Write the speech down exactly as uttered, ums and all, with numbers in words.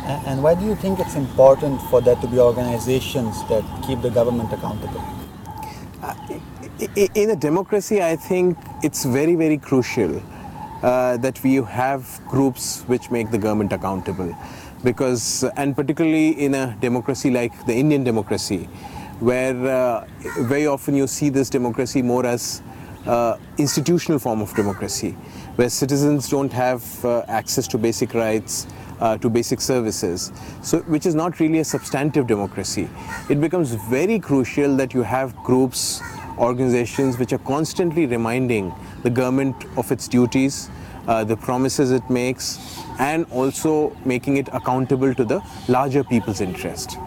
A- And why do you think it's important for there to be organizations that keep the government accountable? In a democracy, I think it's very, very crucial uh, that we have groups which make the government accountable. Because, and particularly in a democracy like the Indian democracy, where uh, very often you see this democracy more as uh, institutional form of democracy, where citizens don't have uh, access to basic rights, uh, to basic services, so which is not really a substantive democracy. It becomes very crucial that you have groups, organizations which are constantly reminding the government of its duties, uh, the promises it makes, and also making it accountable to the larger people's interest.